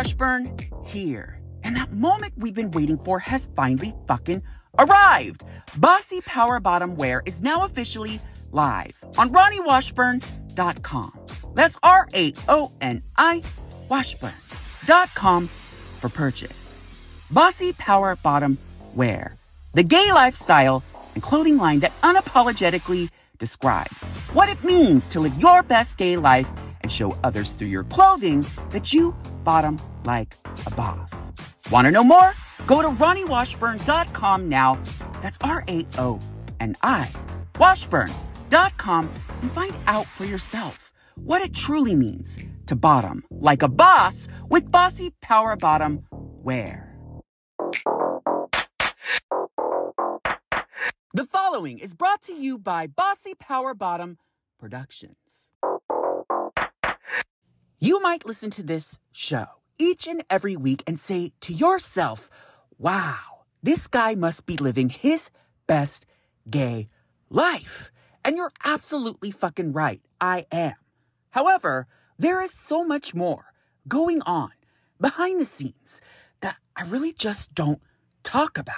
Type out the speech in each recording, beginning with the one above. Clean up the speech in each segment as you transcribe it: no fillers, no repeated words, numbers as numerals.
Washburn here. And that moment we've been waiting for has finally fucking arrived. Bossy Power Bottom Wear is now officially live on RonnieWashburn.com. That's RAONI Washburn.com for purchase. Bossy Power Bottom Wear, the gay lifestyle and clothing line that unapologetically describes what it means to live your best gay life and show others through your clothing that you bottom like a boss. Want to know more? Go to RonnieWashburn.com now. That's RAONI Washburn.com and find out for yourself what it truly means to bottom like a boss with Bossy Power Bottom Wear. The following is brought to you by Bossy Power Bottom Productions. You might listen to this show each and every week and say to yourself, wow, this guy must be living his best gay life. And you're absolutely fucking right. I am. However, there is so much more going on behind the scenes that I really just don't talk about.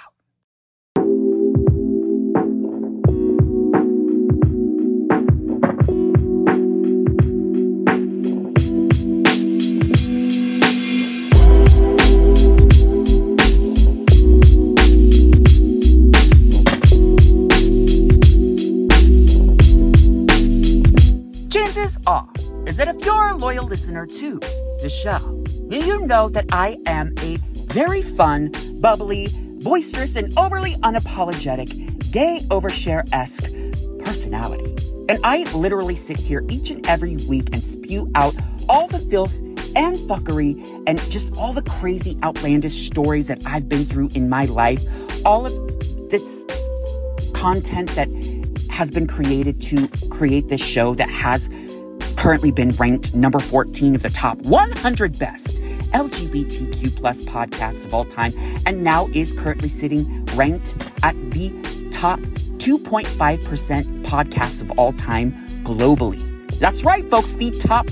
Chances are is that if you're a loyal listener to the show, you know that I am a very fun, bubbly, boisterous, and overly unapologetic, gay overshare-esque personality. And I literally sit here each and every week and spew out all the filth and fuckery and just all the crazy, outlandish stories that I've been through in my life. All of this content that has been created to create this show that has currently been ranked number 14 of the top 100 best LGBTQ plus podcasts of all time, and now is currently sitting ranked at the top 2.5% podcasts of all time globally. That's right, folks, the top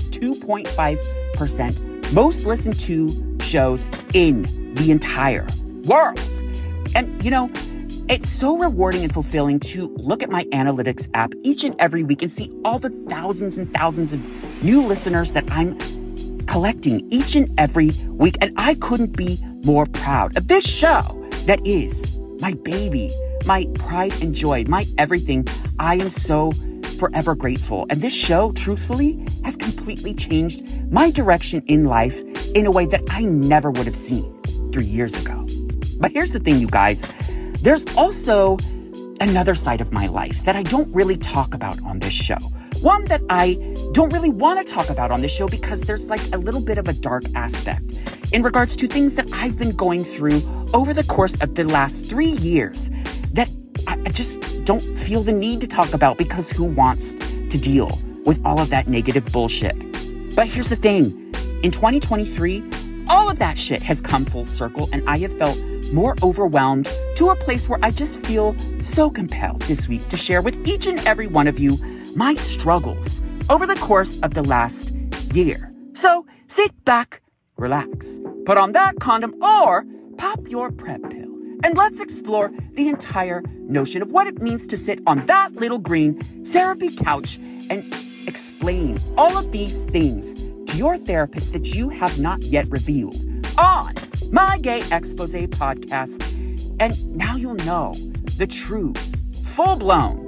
2.5% most listened to shows in the entire world. And, you know, it's so rewarding and fulfilling to look at my analytics app each and every week and see all the thousands and thousands of new listeners that I'm collecting each and every week. And I couldn't be more proud of this show that is my baby, my pride and joy, my everything. I am so forever grateful. And this show, truthfully, has completely changed my direction in life in a way that I never would have seen 3 years ago. But here's the thing, you guys. There's also another side of my life that I don't really talk about on this show. One that I don't really want to talk about on this show because there's like a little bit of a dark aspect in regards to things that I've been going through over the course of the last 3 years that I just don't feel the need to talk about because who wants to deal with all of that negative bullshit? But here's the thing. In 2023, all of that shit has come full circle and I have felt more overwhelmed to a place where I just feel so compelled this week to share with each and every one of you my struggles over the course of the last year. So sit back, relax, put on that condom or pop your PrEP pill, and let's explore the entire notion of what it means to sit on that little green therapy couch and explain all of these things to your therapist that you have not yet revealed on My Gay Expose podcast. And now you'll know the true, full-blown,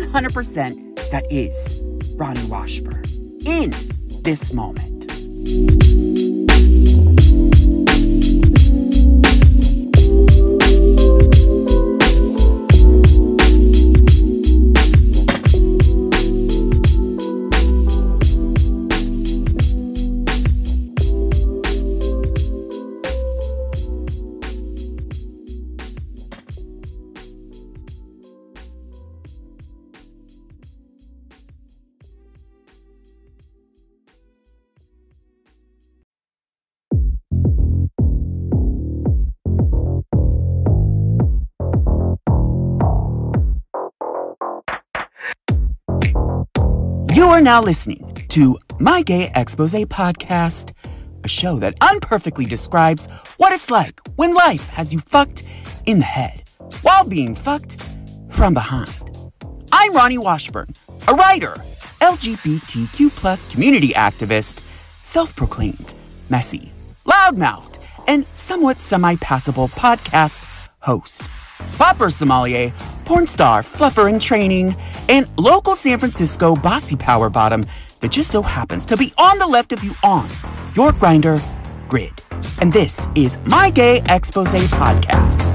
100% that is Ronnie Washburn in this moment. You are now listening to My Gay Expose podcast, a a show that unperfectly describes what it's like when life has you fucked in the head while being fucked from behind. I'm Ronnie Washburn, a writer, LGBTQ plus community activist, self-proclaimed, messy, loudmouthed, and somewhat semi-passable podcast host. Popper sommelier, porn star, fluffer in training, and local San Francisco bossy power bottom that just so happens to be on the left of you on your Grindr grid. And this is My Gay Expose Podcast.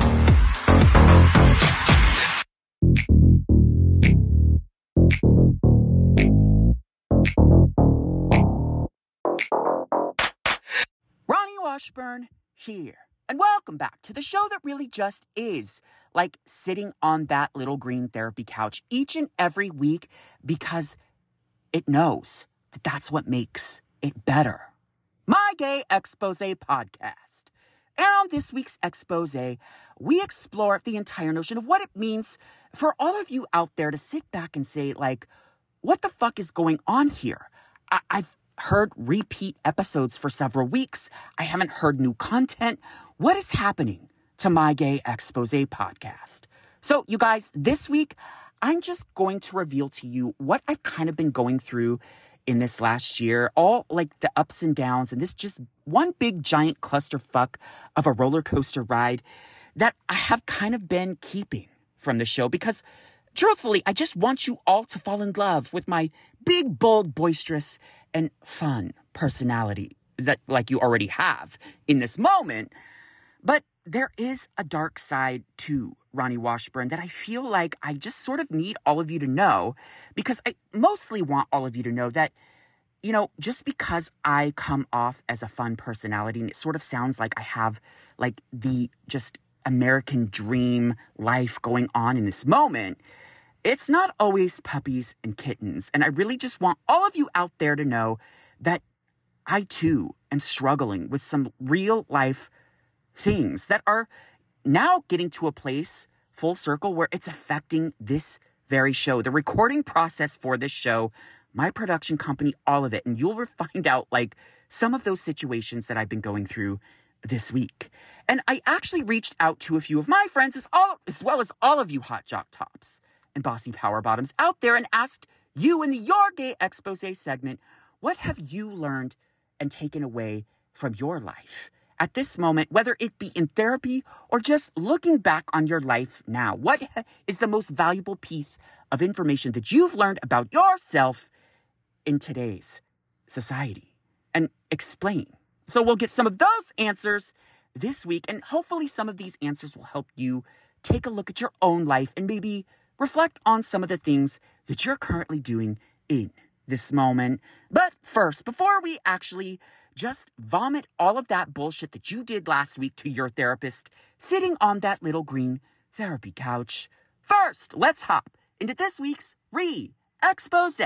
Ronnie Washburn here. And welcome back to the show that really just is like sitting on that little green therapy couch each and every week because it knows that that's what makes it better. My Gay Expose Podcast. And on this week's expose, we explore the entire notion of what it means for all of you out there to sit back and say, like, what the fuck is going on here? I've heard repeat episodes for several weeks. I haven't heard new content. What is happening to My Gay Expose Podcast? So, you guys, this week, I'm just going to reveal to you what I've kind of been going through in this last year, all like the ups and downs, and this just one big giant clusterfuck of a roller coaster ride that I have kind of been keeping from the show because, truthfully, I just want you all to fall in love with my big, bold, boisterous, and fun personality that, like, you already have in this moment. But there is a dark side to Ronnie Washburn that I feel like I just sort of need all of you to know, because I mostly want all of you to know that, you know, just because I come off as a fun personality and it sort of sounds like I have like the just American dream life going on in this moment, it's not always puppies and kittens. And I really just want all of you out there to know that I too am struggling with some real life things that are now getting to a place full circle where it's affecting this very show, the recording process for this show, my production company, all of it. And you'll find out like some of those situations that I've been going through this week. And I actually reached out to a few of my friends as well as all of you hot jock tops and bossy power bottoms out there and asked you in the Your Gay Expose segment, what have you learned and taken away from your life at this moment, whether it be in therapy or just looking back on your life now? What is the most valuable piece of information that you've learned about yourself in today's society? And explain. So we'll get some of those answers this week, and hopefully some of these answers will help you take a look at your own life and maybe reflect on some of the things that you're currently doing in this moment. But first, before we actually just vomit all of that bullshit that you did last week to your therapist sitting on that little green therapy couch, first, let's hop into this week's Re-Expose.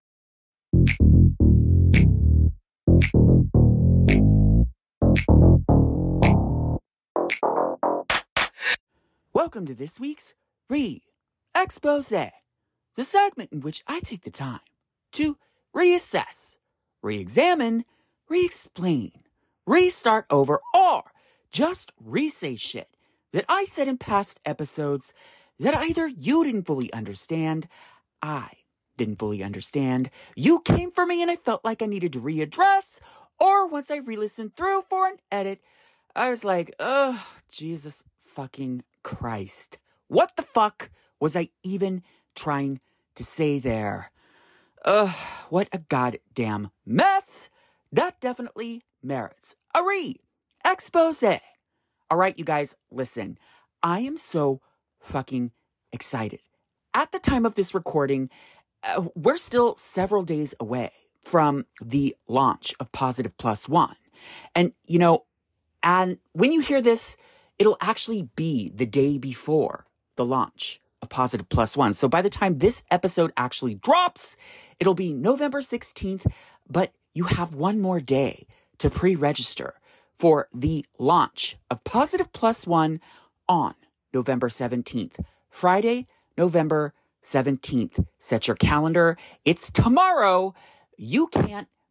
Welcome to this week's Re-Expose, the segment in which I take the time to reassess, re-examine, re-explain, restart over, or just re-say shit that I said in past episodes that either you didn't fully understand, I didn't fully understand, you came for me and I felt like I needed to readdress, or once I re-listened through for an edit, I was like, oh, Jesus fucking Christ. What the fuck was I even trying to say there? Ugh, what a goddamn mess. That definitely merits a re-expose. All right, you guys, listen. I am so fucking excited. At the time of this recording, we're still several days away from the launch of Positive Plus One. And, you know, and when you hear this, it'll actually be the day before the launch of Positive Plus One. So by the time this episode actually drops, it'll be November 16th, but you have one more day to pre-register for the launch of Positive Plus One on November 17th. Friday, November 17th. Set your calendar. It's tomorrow. You can't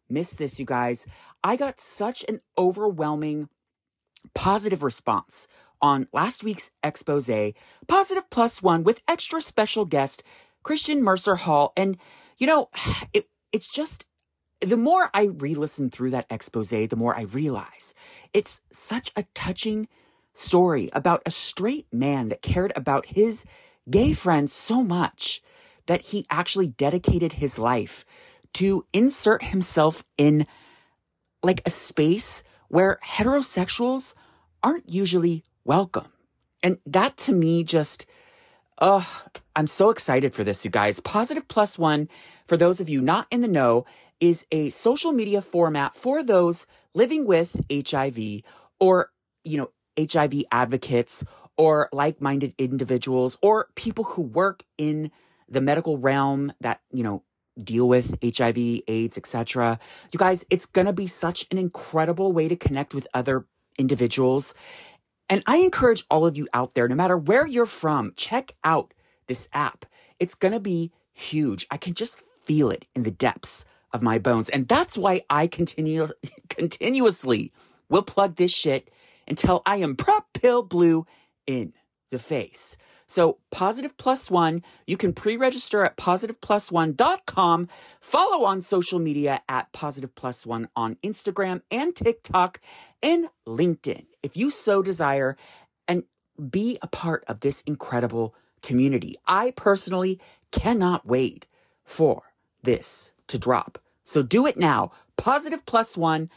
miss this, you guys. I got such an overwhelming positive response on last week's expose, Positive Plus One, with extra special guest Christian Mercer Hall. And, it's just, the more I re-listen through that expose, the more I realize it's such a touching story about a straight man that cared about his gay friends so much that he actually dedicated his life to insert himself in like a space where heterosexuals aren't usually welcome. And that to me just, I'm so excited for this, you guys. Positive Plus One, for those of you not in the know, is a social media format for those living with HIV or, HIV advocates or like-minded individuals or people who work in the medical realm that, deal with HIV, AIDS, etc. You guys, it's going to be such an incredible way to connect with other individuals. And I encourage all of you out there, no matter where you're from, check out this app. It's going to be huge. I can just feel it in the depths of my bones. And that's why I continuously will plug this shit until I am prop pill blue in the face. So Positive Plus One, you can pre-register at positiveplus1.com. Follow on social media at Positive Plus One on Instagram and TikTok and LinkedIn, if you so desire, and be a part of this incredible community. I personally cannot wait for this to drop. So do it now. Positive Plus One,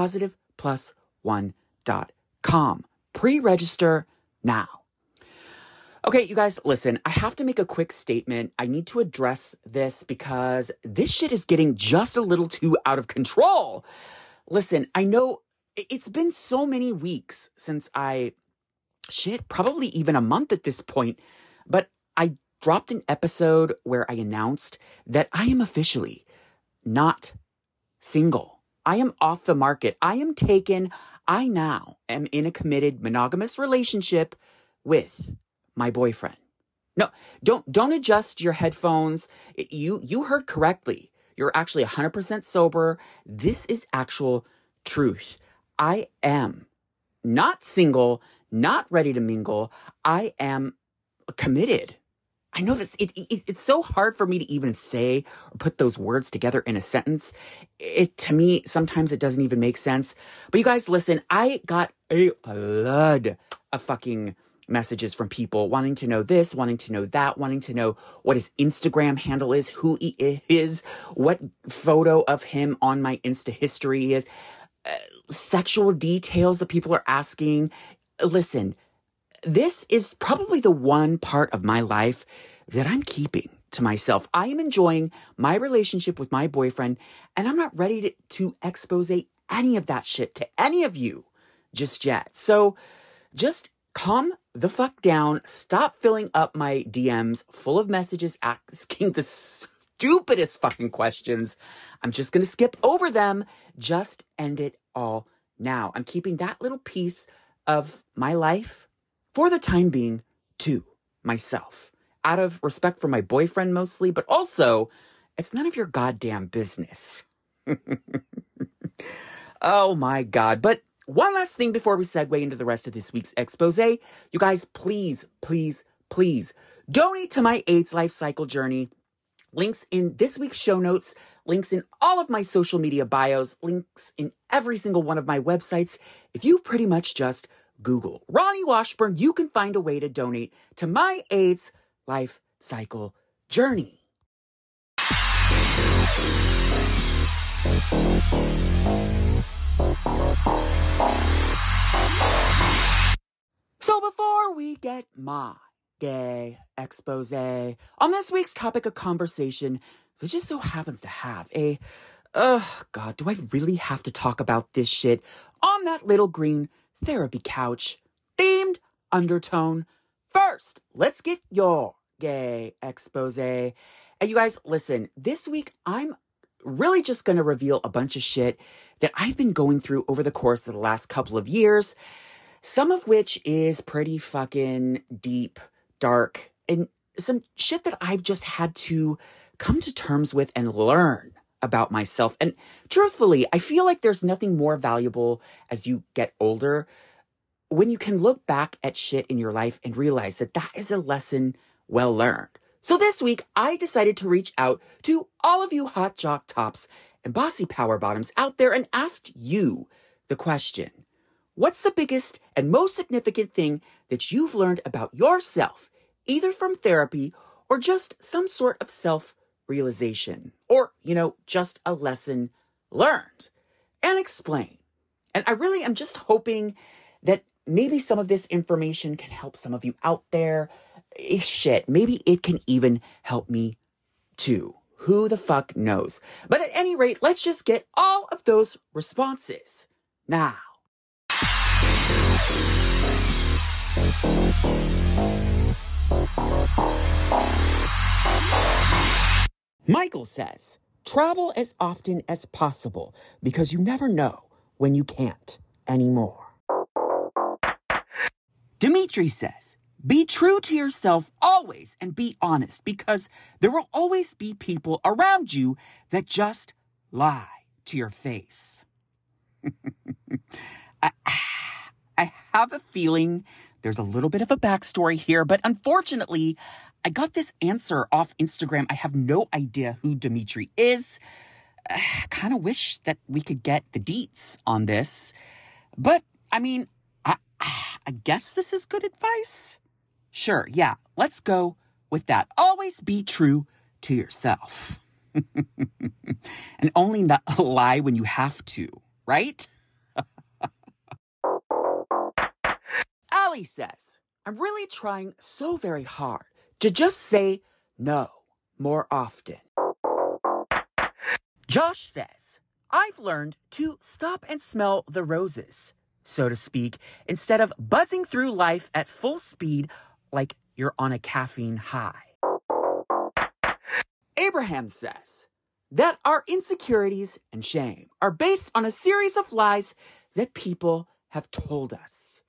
positiveplus1.com. Pre-register now. Okay, you guys, listen, I have to make a quick statement. I need to address this because this shit is getting just a little too out of control. Listen, I know it's been so many weeks since probably even a month at this point, but I dropped an episode where I announced that I am officially not single. I am off the market. I am taken. I now am in a committed monogamous relationship with my boyfriend. No, don't adjust your headphones. You heard correctly. You're actually 100% sober. This is actual truth. I am not single, not ready to mingle. I am committed. I know that it's so hard for me to even say or put those words together in a sentence. To me, sometimes it doesn't even make sense. But you guys, listen, I got a flood of fucking messages from people wanting to know this, wanting to know that, wanting to know what his Instagram handle is, who he is, what photo of him on my Insta history is, sexual details that people are asking. Listen, this is probably the one part of my life that I'm keeping to myself. I am enjoying my relationship with my boyfriend, and I'm not ready to expose any of that shit to any of you just yet. So just calm the fuck down. Stop filling up my DMs full of messages asking the stupidest fucking questions. I'm just going to skip over them. Just end it all now. I'm keeping that little piece of my life for the time being to myself, out of respect for my boyfriend mostly, but also it's none of your goddamn business. Oh my God. But one last thing before we segue into the rest of this week's expose. You guys, please, please, please donate to my AIDS life cycle journey. Links in this week's show notes, links in all of my social media bios, links in every single one of my websites. If you pretty much just Google Ronnie Washburn, you can find a way to donate to my AIDS life cycle journey. So before we get my gay expose on this week's topic of conversation, this just so happens to have a, God, do I really have to talk about this shit on that little green therapy couch themed undertone? First, let's get your gay expose. And you guys, listen, this week I'm really just going to reveal a bunch of shit that I've been going through over the course of the last couple of years, some of which is pretty fucking deep, dark, and some shit that I've just had to come to terms with and learn about myself. And truthfully, I feel like there's nothing more valuable as you get older when you can look back at shit in your life and realize that that is a lesson well learned. So this week, I decided to reach out to all of you hot jock tops and bossy power bottoms out there and ask you the question: what's the biggest and most significant thing that you've learned about yourself, either from therapy or just some sort of self-realization, or, just a lesson learned? And explain. And I really am just hoping that maybe some of this information can help some of you out there. Shit, maybe it can even help me too. Who the fuck knows? But at any rate, let's just get all of those responses now. Michael says, travel as often as possible because you never know when you can't anymore. Dimitri says, be true to yourself always and be honest because there will always be people around you that just lie to your face. I have a feeling there's a little bit of a backstory here, but unfortunately, I got this answer off Instagram. I have no idea who Dimitri is. I kind of wish that we could get the deets on this. But, I guess this is good advice. Sure, yeah, let's go with that. Always be true to yourself. And only not lie when you have to, right? Ali says, I'm really trying so very hard to just say no more often. Josh says, I've learned to stop and smell the roses, so to speak, instead of buzzing through life at full speed like you're on a caffeine high. Abraham says that our insecurities and shame are based on a series of lies that people have told us.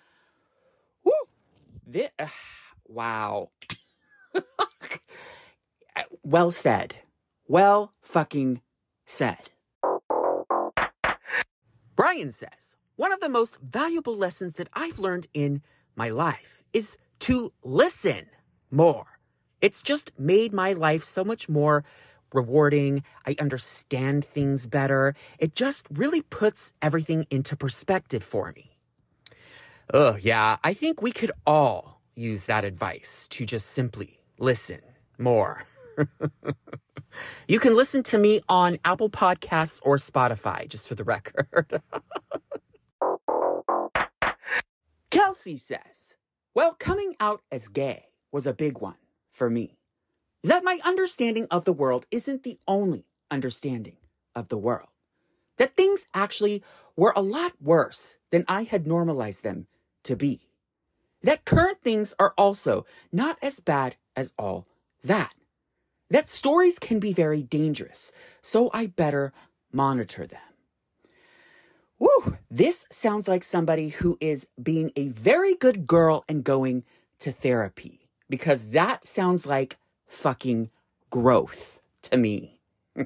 Woo! Wow. Well said. Well fucking said. Brian says, one of the most valuable lessons that I've learned in my life is to listen more. It's just made my life so much more rewarding. I understand things better. It just really puts everything into perspective for me. Oh, yeah, I think we could all use that advice to just simply listen more. You can listen to me on Apple Podcasts or Spotify, just for the record. Kelsey says, well, coming out as gay was a big one for me. That my understanding of the world isn't the only understanding of the world. That things actually were a lot worse than I had normalized them to be. That current things are also not as bad as all that. That stories can be very dangerous, so I better monitor them. Woo! This sounds like somebody who is being a very good girl and going to therapy, because that sounds like fucking growth to me.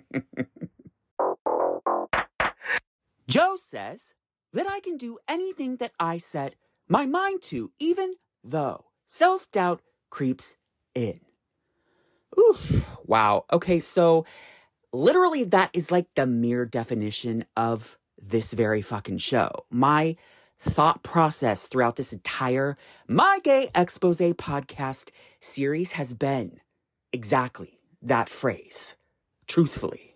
Joe says that I can do anything that I set my mind to, even though self-doubt creeps in. Oof. Wow. Okay, so literally that is like the mere definition of this very fucking show. My thought process throughout this entire My Gay Expose podcast series has been exactly that phrase. Truthfully.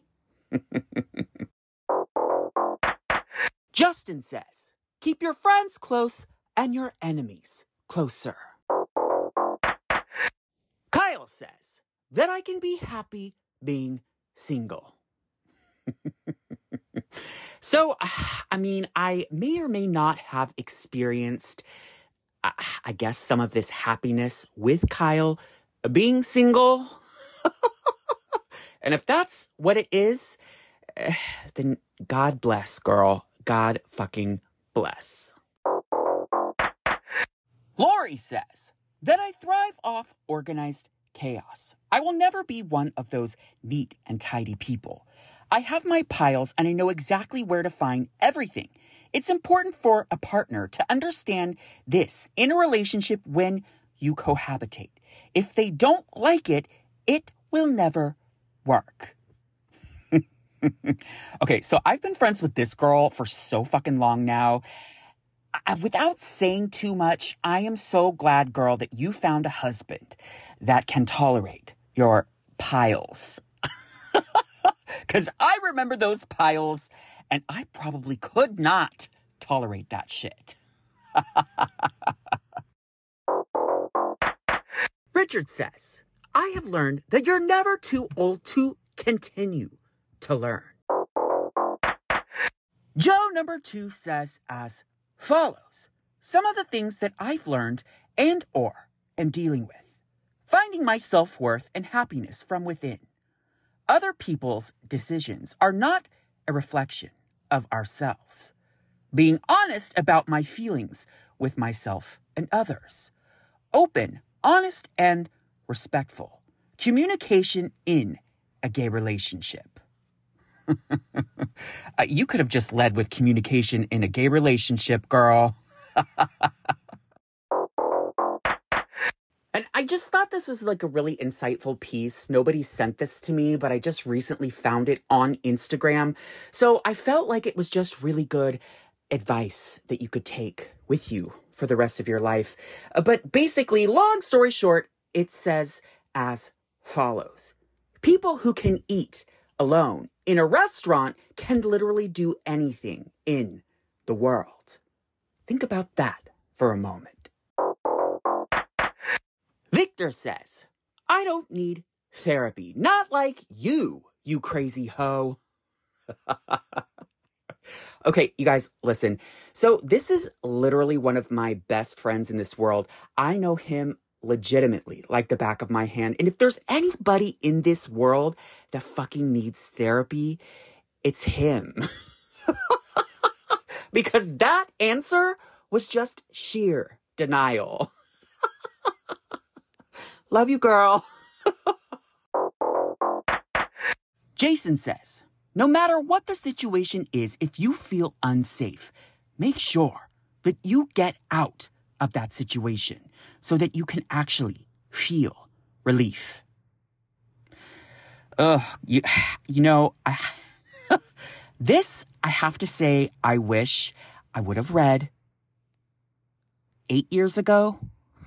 Justin says, keep your friends close and your enemies closer. Kyle says that I can be happy being single. So, I may or may not have experienced, I guess, some of this happiness with Kyle being single. And if that's what it is, then God bless, girl. God fucking bless. Lori says that I thrive off organized chaos. I will never be one of those neat and tidy people. I have my piles and I know exactly where to find everything. It's important for a partner to understand this in a relationship when you cohabitate. If they don't like it, it will never work. Okay, so I've been friends with this girl for so fucking long now. Without saying too much, I am so glad, girl, that you found a husband that can tolerate your piles. Because I remember those piles, and I probably could not tolerate that shit. Richard says, I have learned that you're never too old to continue to learn. Joe number 2 says as follows. Some of the things that I've learned and or am dealing with. Finding my self-worth and happiness from within. Other people's decisions are not a reflection of ourselves. Being honest about my feelings with myself and others. Open, honest, and respectful. Communication in a gay relationship. You could have just led with communication in a gay relationship, girl. And I just thought this was like a really insightful piece. Nobody sent this to me, but I just recently found it on Instagram. So I felt like it was just really good advice that you could take with you for the rest of your life. But basically, long story short, it says as follows. People who can eat alone in a restaurant can literally do anything in the world. Think about that for a moment. Victor says, I don't need therapy. Not like you crazy hoe. Okay, you guys, listen. So this is literally one of my best friends in this world. I know him legitimately like the back of my hand. And if there's anybody in this world that fucking needs therapy, it's him. Because that answer was just sheer denial. Love you, girl. Jason says, no matter what the situation is, if you feel unsafe, make sure that you get out of that situation so that you can actually feel relief. This, I have to say, I wish I would have read 8 years ago.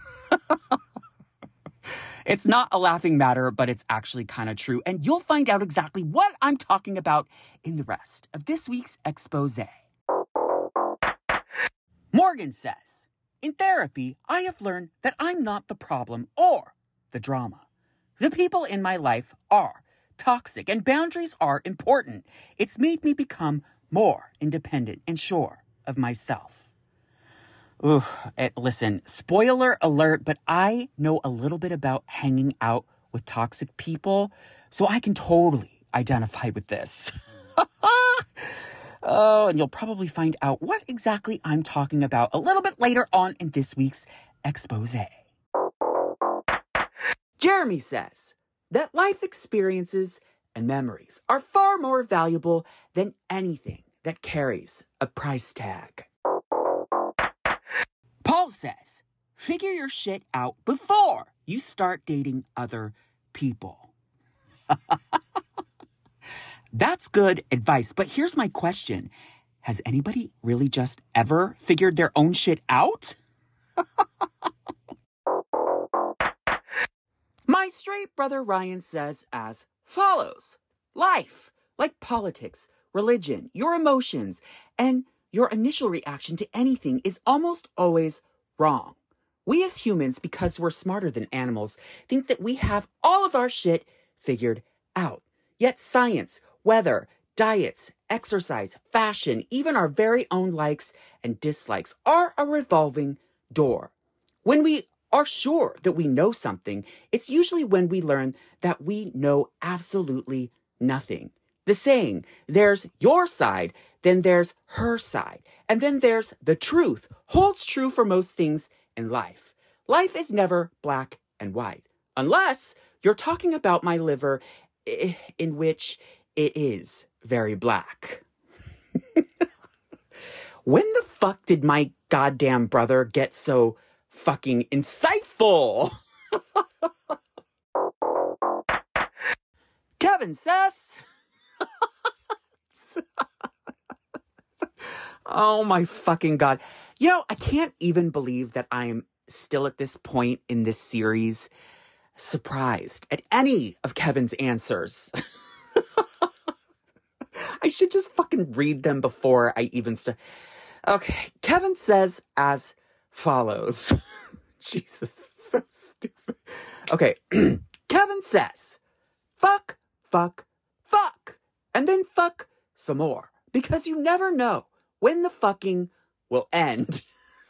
It's not a laughing matter, but it's actually kind of true. And you'll find out exactly what I'm talking about in the rest of this week's expose. Morgan says, in therapy, I have learned that I'm not the problem or the drama. The people in my life are toxic and boundaries are important. It's made me become more independent and sure of myself. Listen, spoiler alert, but I know a little bit about hanging out with toxic people, so I can totally identify with this. Oh, and you'll probably find out what exactly I'm talking about a little bit later on in this week's expose. Jeremy says that life experiences and memories are far more valuable than anything that carries a price tag. Paul says, figure your shit out before you start dating other people. That's good advice, but here's my question. Has anybody really just ever figured their own shit out? My straight brother Ryan says as follows. Life, like politics, religion, your emotions, and your initial reaction to anything is almost always wrong. We as humans, because we're smarter than animals, think that we have all of our shit figured out. Yet science, weather, diets, exercise, fashion, even our very own likes and dislikes are a revolving door. When we are sure that we know something, it's usually when we learn that we know absolutely nothing. The saying, there's your side, then there's her side, and then there's the truth, holds true for most things in life. Life is never black and white, unless you're talking about my liver, in which it is very black. When the fuck did my goddamn brother get so fucking insightful? Kevin says. Oh my fucking God. You know, I can't even believe that I'm still at this point in this series surprised at any of Kevin's answers. I should just fucking read them before I even start. Okay, Kevin says as follows. Jesus, so stupid. Okay, Kevin says, fuck, fuck, fuck, and then fuck some more, because you never know when the fucking will end.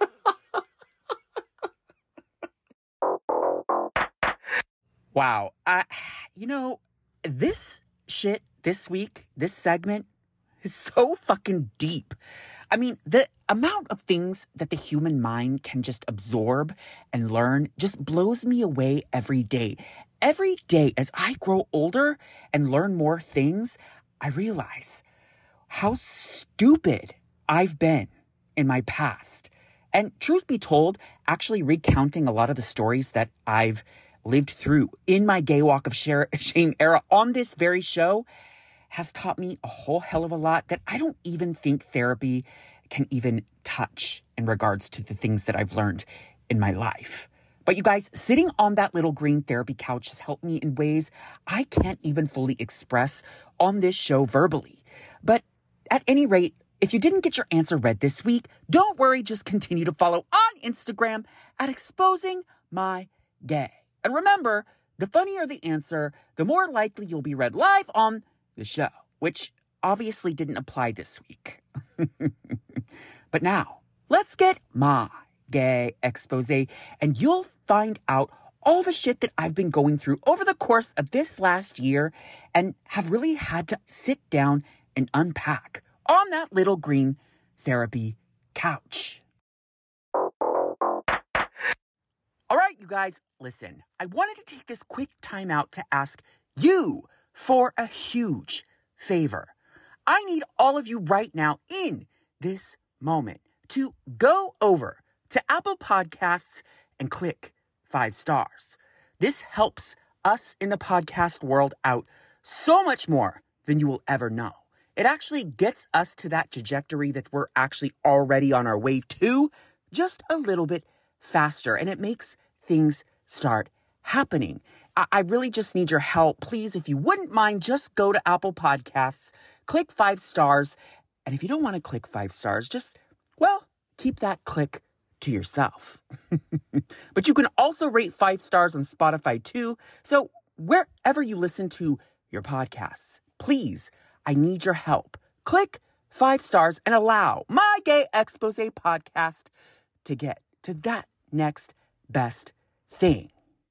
Wow, this shit this week, this segment, is so fucking deep. I mean, the amount of things that the human mind can just absorb and learn just blows me away every day. Every day, as I grow older and learn more things, I realize how stupid I've been in my past. And truth be told, actually recounting a lot of the stories that I've lived through in my gay walk of shame era on this very show has taught me a whole hell of a lot that I don't even think therapy can even touch in regards to the things that I've learned in my life. But you guys, sitting on that little green therapy couch has helped me in ways I can't even fully express on this show verbally. But at any rate, if you didn't get your answer read this week, don't worry, just continue to follow on Instagram at Exposing My Gay. And remember, the funnier the answer, the more likely you'll be read live on the show, which obviously didn't apply this week. But now, let's get my gay expose, and you'll find out all the shit that I've been going through over the course of this last year and have really had to sit down and unpack on that little green therapy couch. All right, you guys, listen, I wanted to take this quick time out to ask you for a huge favor. I need all of you right now in this moment to go over to Apple Podcasts and click 5 stars. This helps us in the podcast world out so much more than you will ever know. It actually gets us to that trajectory that we're actually already on our way to just a little bit faster, and it makes things start happening. I really just need your help. Please, if you wouldn't mind, just go to Apple Podcasts, click 5 stars, and if you don't want to click 5 stars, just, keep that click to yourself. But you can also rate 5 stars on Spotify too. So wherever you listen to your podcasts, please, I need your help. Click 5 stars and allow my Gay Expose podcast to get to that next best thing.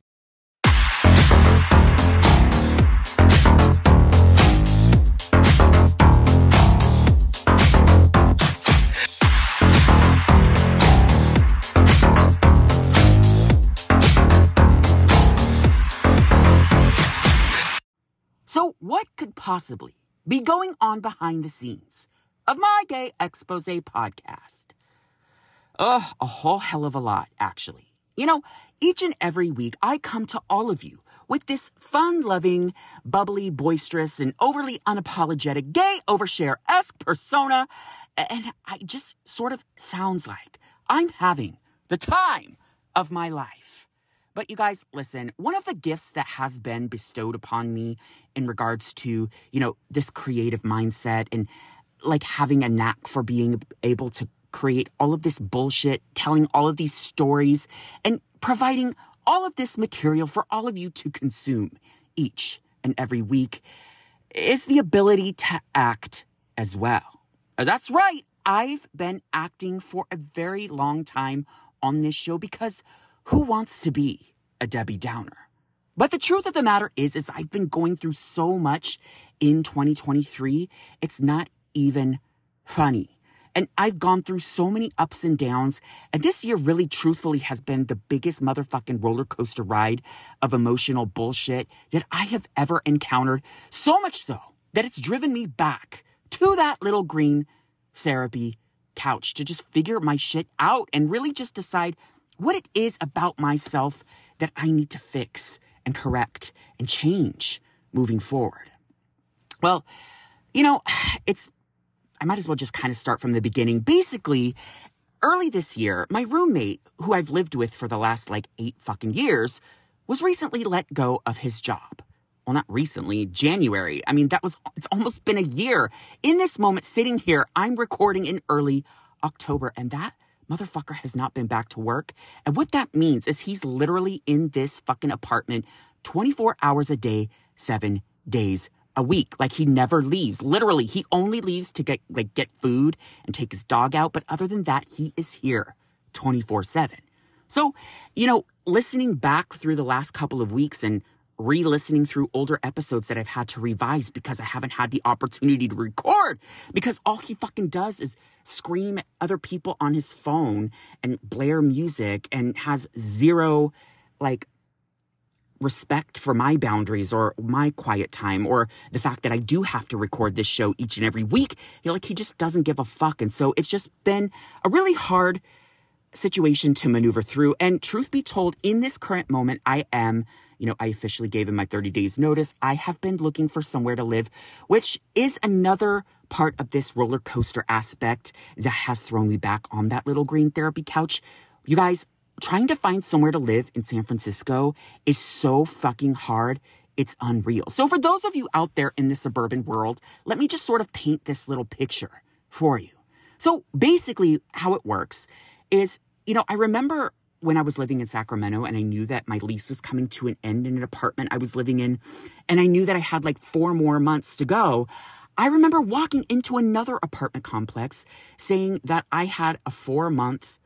So what could possibly be going on behind the scenes of my Gay Expose podcast? A whole hell of a lot, actually. You know, each and every week I come to all of you with this fun-loving, bubbly, boisterous, and overly unapologetic gay overshare-esque persona, and I just sort of sounds like I'm having the time of my life. But you guys, listen, one of the gifts that has been bestowed upon me in regards to, this creative mindset and like having a knack for being able to create all of this bullshit, telling all of these stories, and providing all of this material for all of you to consume each and every week is the ability to act as well. That's right. I've been acting for a very long time on this show because who wants to be a Debbie Downer? But the truth of the matter is I've been going through so much in 2023. It's not even funny. And I've gone through so many ups and downs. And this year really truthfully has been the biggest motherfucking roller coaster ride of emotional bullshit that I have ever encountered. So much so that it's driven me back to that little green therapy couch to just figure my shit out and really just decide what it is about myself that I need to fix and correct and change moving forward. Well, I might as well just kind of start from the beginning. Basically, early this year, my roommate, who I've lived with for the last 8 fucking years, was recently let go of his job. Well, not recently, January. I mean, it's almost been a year. In this moment, sitting here, I'm recording in early October, and that motherfucker has not been back to work. And what that means is he's literally in this fucking apartment 24 hours a day, 7 days a week. He never leaves. Literally, he only leaves to get food and take his dog out. But other than that, he is here 24/7. So, listening back through the last couple of weeks and re-listening through older episodes that I've had to revise because I haven't had the opportunity to record, because all he fucking does is scream at other people on his phone and blare music and has zero respect for my boundaries or my quiet time or the fact that I do have to record this show each and every week. He just doesn't give a fuck. And so it's just been a really hard situation to maneuver through. And truth be told, in this current moment, I officially gave him my 30 days notice. I have been looking for somewhere to live, which is another part of this roller coaster aspect that has thrown me back on that little green therapy couch. You guys, trying to find somewhere to live in San Francisco is so fucking hard. It's unreal. So for those of you out there in the suburban world, let me just sort of paint this little picture for you. So basically how it works is, I remember when I was living in Sacramento and I knew that my lease was coming to an end in an apartment I was living in, and I knew that I had 4 more months to go. I remember walking into another apartment complex saying that I had a 4-month,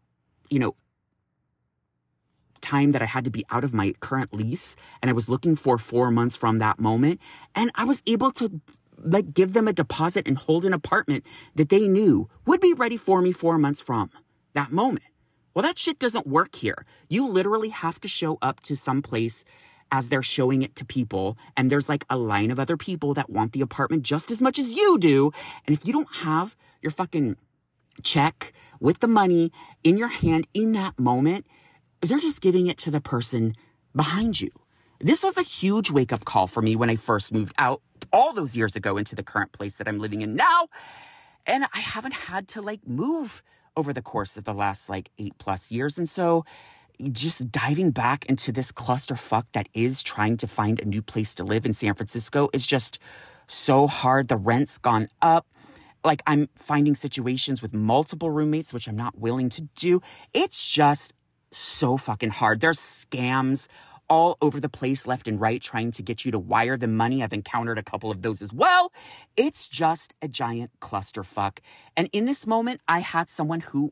time that I had to be out of my current lease, and I was looking for 4 months from that moment, and I was able to give them a deposit and hold an apartment that they knew would be ready for me 4 months from that moment. Well, that shit doesn't work here. You literally have to show up to some place as they're showing it to people, and there's a line of other people that want the apartment just as much as you do, and if you don't have your fucking check with the money in your hand in that moment, they're just giving it to the person behind you. This was a huge wake-up call for me when I first moved out all those years ago into the current place that I'm living in now. And I haven't had to move over the course of the last 8+ years. And so just diving back into this clusterfuck that is trying to find a new place to live in San Francisco is just so hard. The rent's gone up. I'm finding situations with multiple roommates, which I'm not willing to do. It's just so fucking hard. There's scams all over the place, left and right, trying to get you to wire them money. I've encountered a couple of those as well. It's just a giant clusterfuck. And in this moment, I had someone who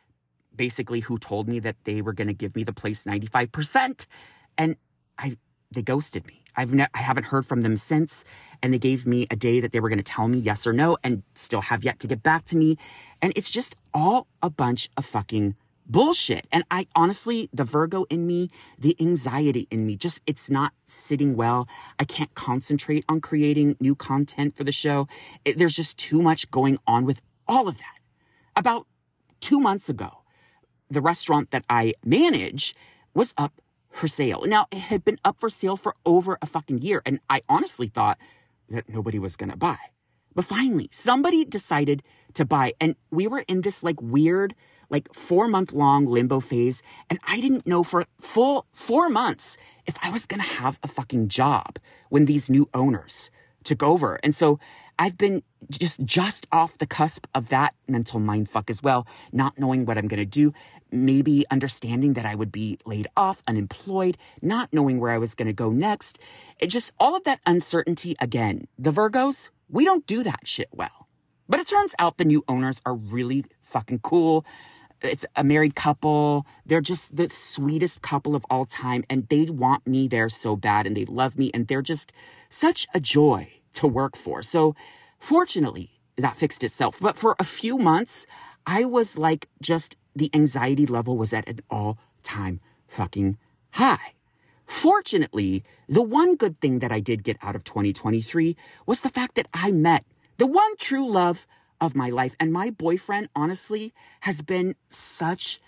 told me that they were going to give me the place 95%. And they ghosted me. I haven't heard from them since. And they gave me a day that they were going to tell me yes or no, and still have yet to get back to me. And it's just all a bunch of fucking bullshit. And I honestly, the Virgo in me, the anxiety in me, it's not sitting well. I can't concentrate on creating new content for the show. There's just too much going on with all of that. About 2 months ago, the restaurant that I manage was up for sale. Now, it had been up for sale for over a fucking year, and I honestly thought that nobody was going to buy. But finally, somebody decided to buy, and we were in this weird 4-month-long limbo phase, and I didn't know for full 4 months if I was going to have a fucking job when these new owners took over. And so I've been just off the cusp of that mental mindfuck as well, not knowing what I'm going to do, maybe understanding that I would be laid off, unemployed, not knowing where I was going to go next. It just, all of that uncertainty again. The Virgos, we don't do that shit well. But it turns out the new owners are really fucking cool. It's a married couple. They're just the sweetest couple of all time. And they want me there so bad. And they love me. And they're just such a joy to work for. So fortunately, that fixed itself. But for a few months, I was just the anxiety level was at an all-time fucking high. Fortunately, the one good thing that I did get out of 2023 was the fact that I met the one true love of my life. And my boyfriend, honestly, has been such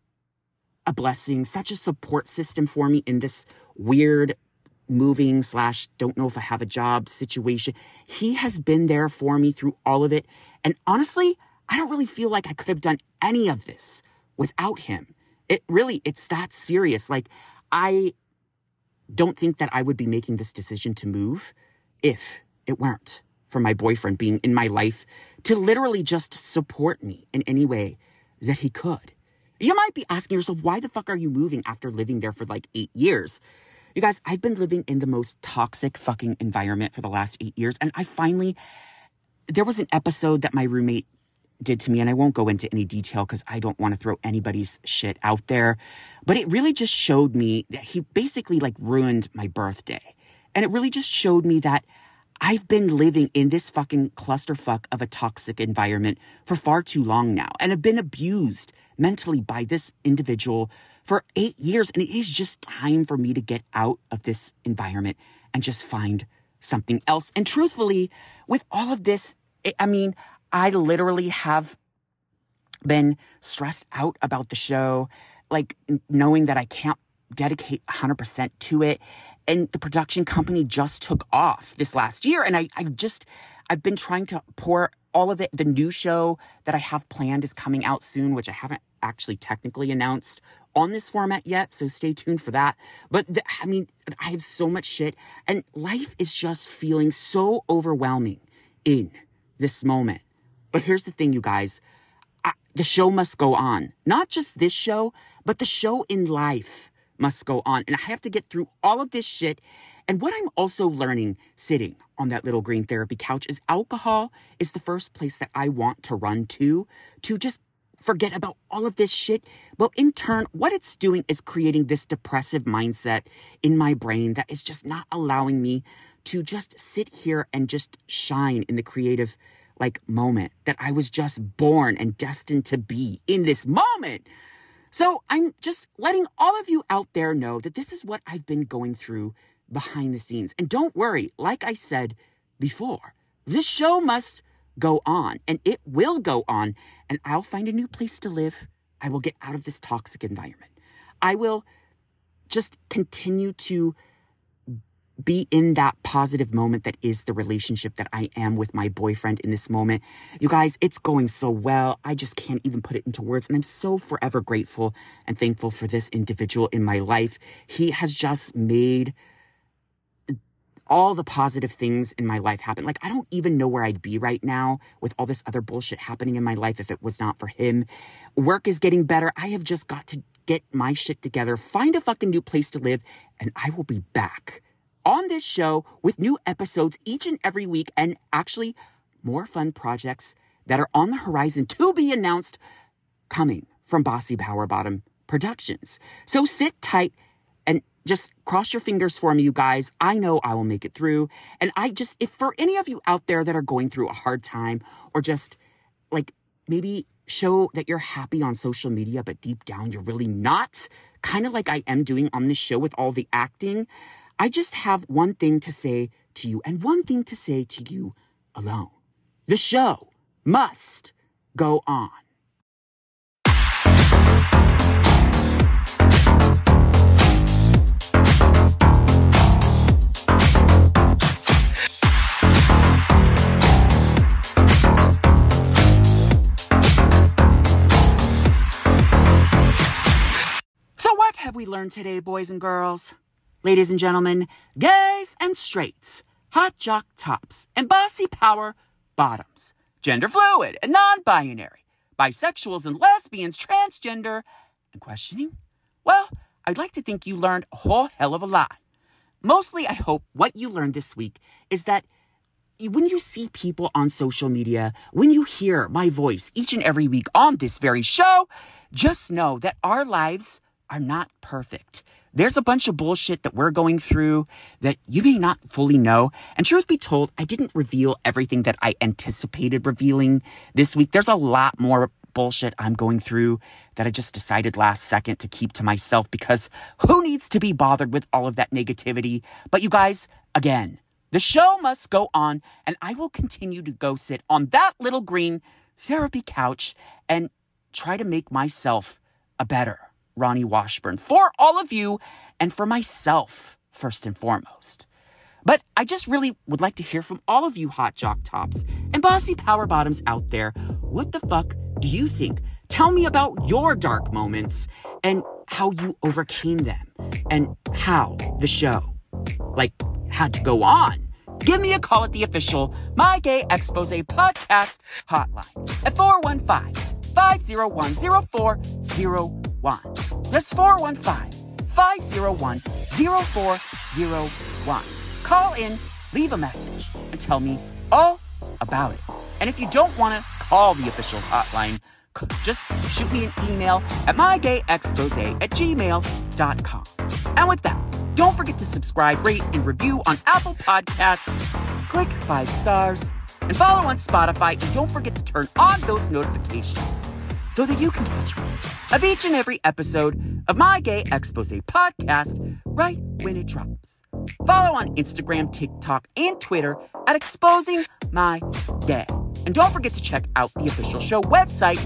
a blessing, such a support system for me in this weird moving / don't know if I have a job situation. He has been there for me through all of it. And honestly, I don't really feel like I could have done any of this without him. It's that serious. Like, I don't think that I would be making this decision to move if it weren't for my boyfriend being in my life to literally just support me in any way that he could. You might be asking yourself, why the fuck are you moving after living there for like 8 years? You guys, I've been living in the most toxic fucking environment for the last 8 years. And there was an episode that my roommate did to me, and I won't go into any detail because I don't want to throw anybody's shit out there. But it really just showed me that he basically like ruined my birthday. And it really just showed me that I've been living in this fucking clusterfuck of a toxic environment for far too long now. And have been abused mentally by this individual for 8 years. And it is just time for me to get out of this environment and just find something else. And truthfully, with all of this, I literally have been stressed out about the show, like knowing that I can't dedicate 100% to it. And the production company just took off this last year. And I've been trying to pour all of it. The new show that I have planned is coming out soon, which I haven't actually technically announced on this format yet. So stay tuned for that. But I have so much shit, and life is just feeling so overwhelming in this moment. But here's the thing, you guys. The show must go on. Not just this show, but the show in life must go on. And I have to get through all of this shit. And what I'm also learning sitting on that little green therapy couch is alcohol is the first place that I want to run to just forget about all of this shit. But in turn, what it's doing is creating this depressive mindset in my brain that is just not allowing me to just sit here and just shine in the creative moment that I was just born and destined to be in this moment. So I'm just letting all of you out there know that this is what I've been going through behind the scenes. And don't worry, like I said before, this show must go on, and it will go on, and I'll find a new place to live. I will get out of this toxic environment. I will just continue to be in that positive moment that is the relationship that I am with my boyfriend in this moment. You guys, it's going so well. I just can't even put it into words. And I'm so forever grateful and thankful for this individual in my life. He has just made all the positive things in my life happen. I don't even know where I'd be right now with all this other bullshit happening in my life if it was not for him. Work is getting better. I have just got to get my shit together, find a fucking new place to live, and I will be back on this show with new episodes each and every week, and actually more fun projects that are on the horizon to be announced coming from Bossy Power Bottom Productions. So sit tight and just cross your fingers for me, you guys. I know I will make it through. And if for any of you out there that are going through a hard time, or just maybe show that you're happy on social media, but deep down you're really not, kind of like I am doing on this show with all the acting, I just have one thing to say to you, and one thing to say to you alone. The show must go on. So what have we learned today, boys and girls? Ladies and gentlemen, gays and straights, hot jock tops, and bossy power bottoms, gender fluid and non-binary, bisexuals and lesbians, transgender, and questioning? Well, I'd like to think you learned a whole hell of a lot. Mostly, I hope what you learned this week is that when you see people on social media, when you hear my voice each and every week on this very show, just know that our lives are not perfect. There's a bunch of bullshit that we're going through that you may not fully know. And truth be told, I didn't reveal everything that I anticipated revealing this week. There's a lot more bullshit I'm going through that I just decided last second to keep to myself because who needs to be bothered with all of that negativity? But you guys, again, the show must go on, and I will continue to go sit on that little green therapy couch and try to make myself a better Ronnie Washburn for all of you and for myself, first and foremost. But I just really would like to hear from all of you hot jock tops and bossy power bottoms out there. What the fuck do you think? Tell me about your dark moments and how you overcame them and how the show, had to go on. Give me a call at the official My Gay Expose podcast hotline at 415-501-0401. That's 415-501-0401. Call in, leave a message, and tell me all about it. And if you don't want to call the official hotline, just shoot me an email at mygayexpose@gmail.com. And with that, don't forget to subscribe, rate, and review on Apple Podcasts. Click 5 stars and follow on Spotify. And don't forget to turn on those notifications so that you can catch one of each and every episode of My Gay Expose podcast right when it drops. Follow on Instagram, TikTok, and Twitter at Exposing My Gay. And don't forget to check out the official show website,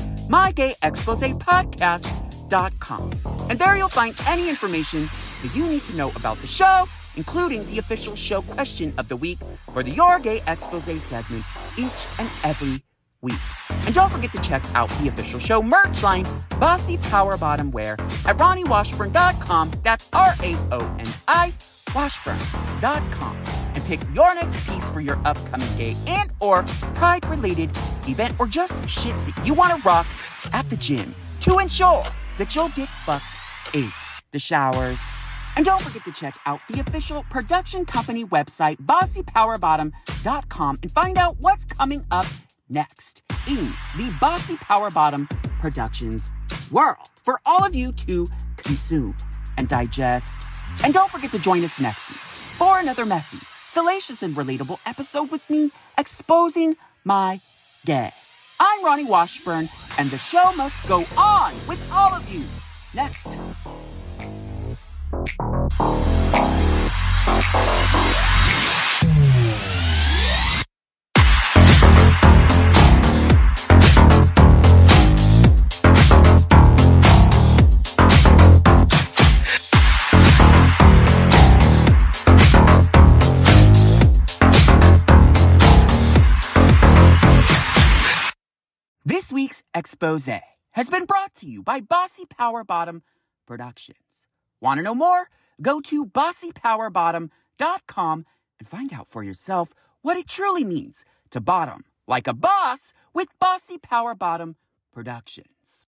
mygayexposepodcast.com. And there you'll find any information that you need to know about the show, including the official show question of the week for the Your Gay Expose segment each and every week. And don't forget to check out the official show merch line, Bossy Power Bottom Wear, at RonnieWashburn.com. That's RAONI Washburn.com. And pick your next piece for your upcoming gay and or pride-related event or just shit that you want to rock at the gym to ensure that you'll get fucked in the showers. And don't forget to check out the official production company website, BossyPowerBottom.com, and find out what's coming up next in the Bossy Power Bottom Productions world for all of you to consume and digest. And don't forget to join us next week for another messy, salacious, and relatable episode with me, Exposing My Gay. I'm Ronnie Washburn, and the show must go on with all of you next time. This week's expose has been brought to you by Bossy Power Bottom Productions. Want to know more? Go to BossyPowerBottom.com and find out for yourself what it truly means to bottom like a boss with Bossy Power Bottom Productions.